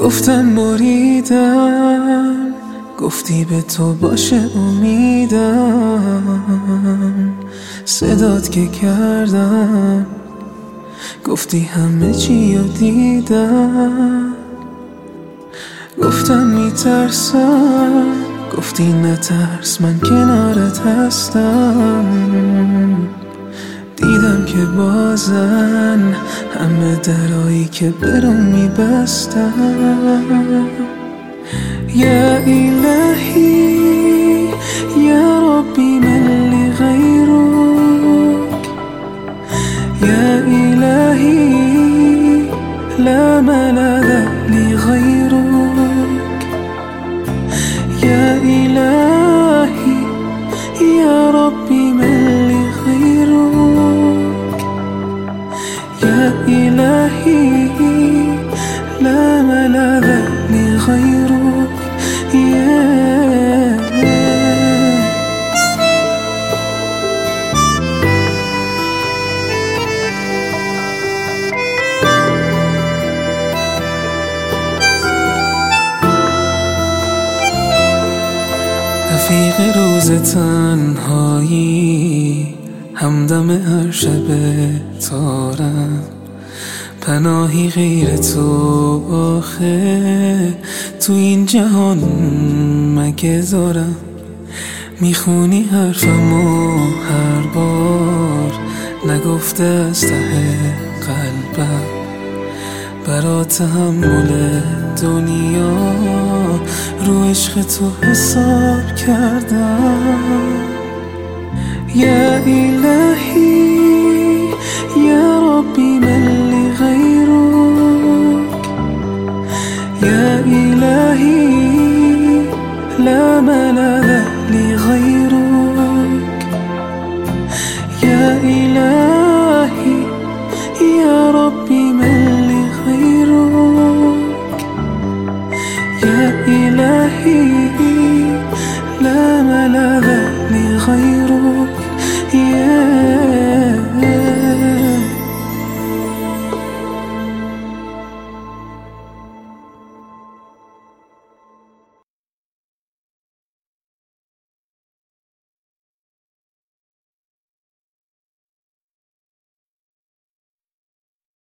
گفتن بریدم، گفتی به تو باشه امیدم، صدات که کردم گفتی همه چی رو دیدم. گفتم میترسم، گفتی نترس من کنارت هستم. دیدم که بازن همه درایی که برام میبستم. یا الهی یا ربی من لغیرک، یا الهی لا ملذ لغیرک، یا الهی یا ربی من لغیرک، یا الهی لا ملذ لغیرک. رفیق روز تنهایی، همدم هر شب تارم، پناهی غیر تو آخه تو این جهان مگه دارم. میخونی حرفمو هر بار، نگفته از ته قلبم، برا تحمل دنیا رو عشق تو حساب کردم. یا الهی یا ربی من لغیرک، یا الهی لا ملذ لغیرک، یا الهی